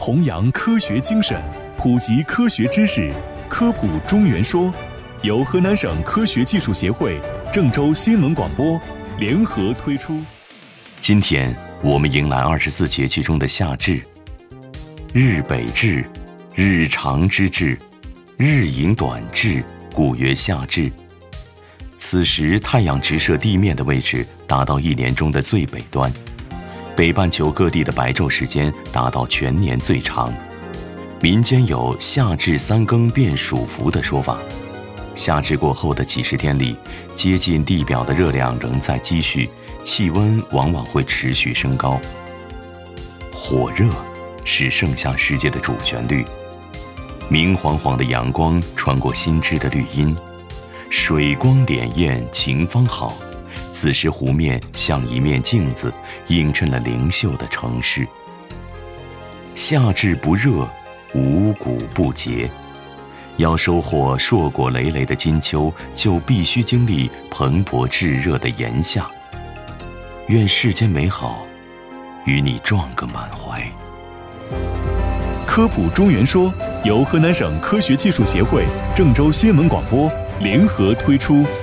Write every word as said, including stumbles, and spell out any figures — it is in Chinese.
弘扬科学精神，普及科学知识，科普中原说，由河南省科学技术协会、郑州新闻广播联合推出。 今天我们迎来二十四节气中的夏至，日北至，日长之至，日影短至，故曰夏至。此时太阳直射地面的位置达到一年中的最北端，北半球各地的白昼时间达到全年最长。民间有夏至三更便暑伏的说法。夏至过后的几十天里，接近地表的热量仍在积蓄，气温往往会持续升高。火热是盛夏时节的主旋律，明晃晃的阳光穿过新枝的绿荫，水光潋滟晴方好，此时湖面像一面镜子，映衬了灵秀的城市。夏至不热，五谷不结。要收获硕果累累的金秋，就必须经历蓬勃炙热的炎夏。愿世间美好，与你撞个满怀。 科普中原说，由河南省科学技术协会、郑州新闻广播联合推出。